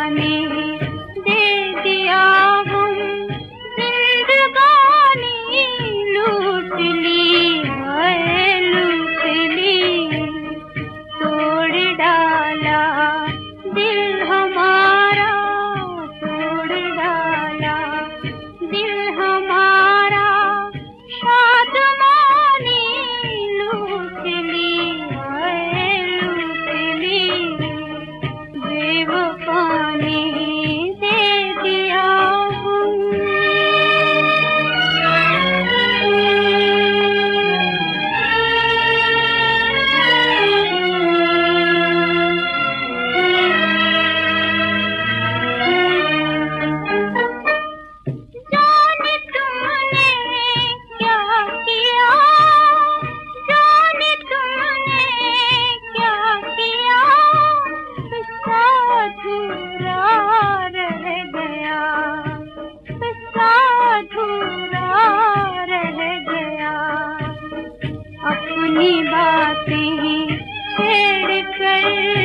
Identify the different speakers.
Speaker 1: ने दे दिया हम जिंदगानी, लूट ली है लूट ली, तोड़ डाला दिल हमारा, तोड़ डाला दिल हमारा, शादमानी लूट ली है लूट ली, बेवफा ने दे दिया जाने तुमने क्या किया, जाने तुमने क्या किया, किस्सा अधूरा रह गया, किस्सा अधूरा रह गया, अपनी बातें छेड़ कर